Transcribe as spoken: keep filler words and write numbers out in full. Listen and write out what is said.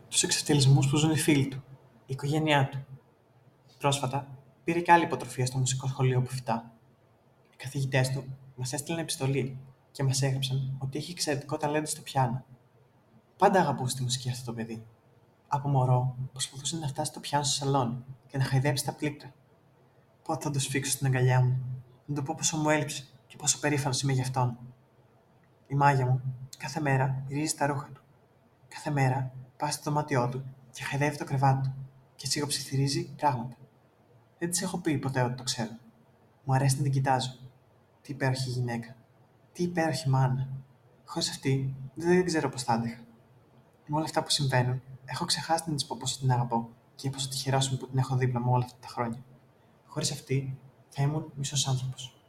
τους εξευτελισμούς που ζουν οι φίλοι του, η οικογένειά του. Πρόσφατα, πήρε και άλλη υποτροφία στο μουσικό σχολείο που φοιτά. Οι καθηγητές του μας έστειλαν επιστολή και μας έγραψαν ότι έχει εξαιρετικό ταλέντο στο πιάνο. Πάντα αγαπούσε τη μουσική αυτό το παιδί. Από μωρό, προσπαθούσε να φτάσει το πιάνο στο σαλόνι και να χαϊδέψει τα πλήκτρα. Πότε θα το σφίξω στην αγκαλιά μου, να του πω πόσο μου έλειψε και πόσο περήφανο είμαι γι' αυτόν. Η μάγια μου κάθε μέρα μυρίζει τα ρούχα του. Κάθε μέρα πάει στο δωμάτιό του και χαϊδεύει το κρεβάτι του και σιγοψιθυρίζει πράγματα. Δεν τη έχω πει ποτέ ότι το ξέρω. Μου αρέσει να την κοιτάζω. Τι υπέροχη γυναίκα. Τι υπέροχη μάνα. Χωρίς αυτή δεν ξέρω πώς θα άντεχα. Με όλα αυτά που συμβαίνουν, έχω ξεχάσει να τη πω πόσο την αγαπώ και πόσο τυχερός είμαι που την έχω δίπλα μου όλα αυτά τα χρόνια. Χωρίς αυτή θα ήμουν μισός άνθρωπος.